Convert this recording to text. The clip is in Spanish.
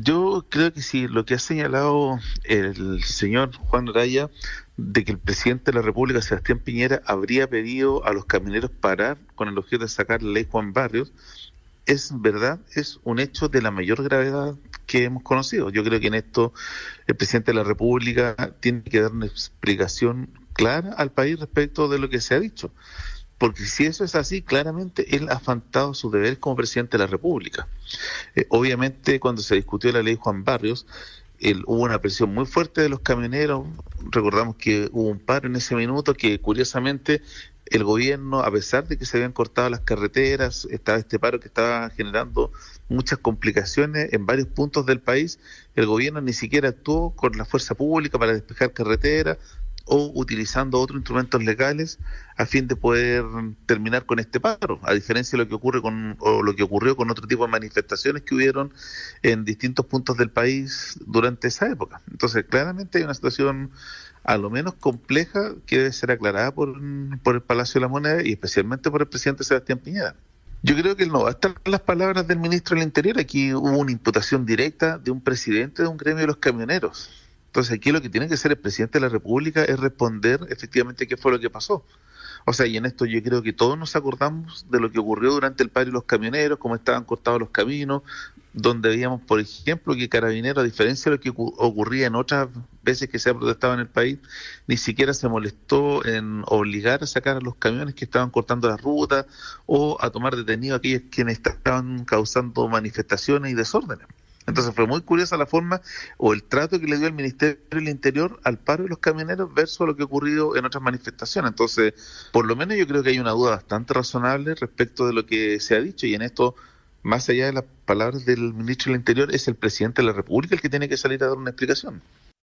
Yo creo que sí, lo que ha señalado el señor Juan Araya, de que el presidente de la República, Sebastián Piñera, habría pedido a los camioneros parar con el objeto de sacar la ley Juan Barrios, es verdad, es un hecho de la mayor gravedad que hemos conocido. Yo creo que en esto el presidente de la República tiene que dar una explicación clara al país respecto de lo que se ha dicho. Porque si eso es así, claramente él ha faltado sus deberes como presidente de la República. Obviamente, cuando se discutió la ley Juan Barrios, hubo una presión muy fuerte de los camioneros. Recordamos que hubo un paro en ese minuto que, curiosamente, el gobierno, a pesar de que se habían cortado las carreteras, estaba este paro que estaba generando muchas complicaciones en varios puntos del país. El gobierno ni siquiera actuó con la fuerza pública para despejar carreteras o utilizando otros instrumentos legales a fin de poder terminar con este paro, a diferencia de lo que ocurre o lo que ocurrió con otro tipo de manifestaciones que hubieron en distintos puntos del país durante esa época. Entonces, claramente hay una situación a lo menos compleja que debe ser aclarada por el Palacio de la Moneda y especialmente por el presidente Sebastián Piñera. Yo creo que no bastan las palabras del ministro del Interior. Aquí hubo una imputación directa de un presidente de un gremio de los camioneros. Entonces aquí lo que tiene que hacer el presidente de la República es responder efectivamente qué fue lo que pasó. O sea, y en esto yo creo que todos nos acordamos de lo que ocurrió durante el paro de los camioneros, cómo estaban cortados los caminos, donde veíamos, por ejemplo, que Carabineros, a diferencia de lo que ocurría en otras veces que se ha protestado en el país, ni siquiera se molestó en obligar a sacar a los camiones que estaban cortando las rutas o a tomar detenidos a aquellos quienes estaban causando manifestaciones y desórdenes. Entonces fue muy curiosa la forma o el trato que le dio el Ministerio del Interior al paro de los camioneros versus lo que ocurrió en otras manifestaciones. Entonces, por lo menos yo creo que hay una duda bastante razonable respecto de lo que se ha dicho, y en esto, más allá de las palabras del Ministro del Interior, es el presidente de la República el que tiene que salir a dar una explicación.